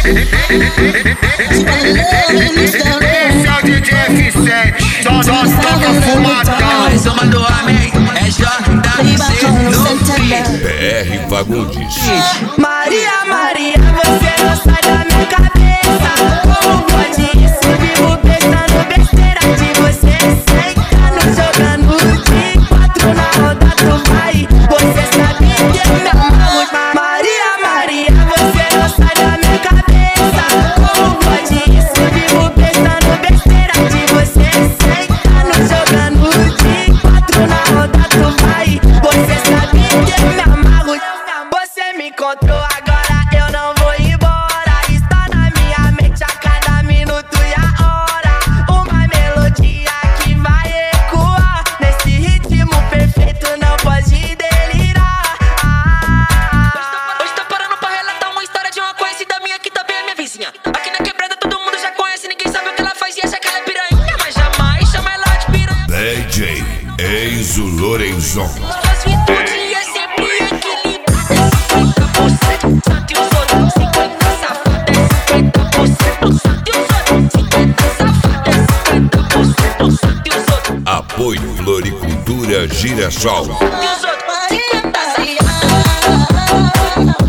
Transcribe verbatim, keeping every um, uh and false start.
Esse é o D J F sete, só nós toca fumadão. Mais uma do homem, é J W C no beat. B R Fagundes. Maria, Maria, você não sai da minha cabeça. Como pode isso? Vivo pensando besteira de você. Sentando, jogando de quatro na roda, tu vai. Você sabe que eu me amarro. Maria, Maria, você não sai da minha cabeça. Como pode isso? Vivo pensando besteira de você. Sentando, jogando de quatro na roda, tu vai. Você sabe que eu me amarro. Você me encontrou agora, eu não vou embora. Está na minha mente a cada minuto e a hora. Uma melodia que vai ecoar. Nesse ritmo perfeito não pode delirar. ah. Hoje tô parando pra relatar uma história de uma conhecida minha que também é minha vizinha. Aqui na quebrada todo mundo já conhece, ninguém sabe o que ela faz e acha que ela é piranha. Mas jamais chama ela de piranha. D J Enzo Lorenzon. Suas virtudes é sempre equilibrada. cinquenta por cento santo e os outros cinquenta safada. cinquenta por cento santo e os outros cinquenta safada. cinquenta por cento santo e os outros. Apoio Floricultura Girassol. E os outros cinquenta safada.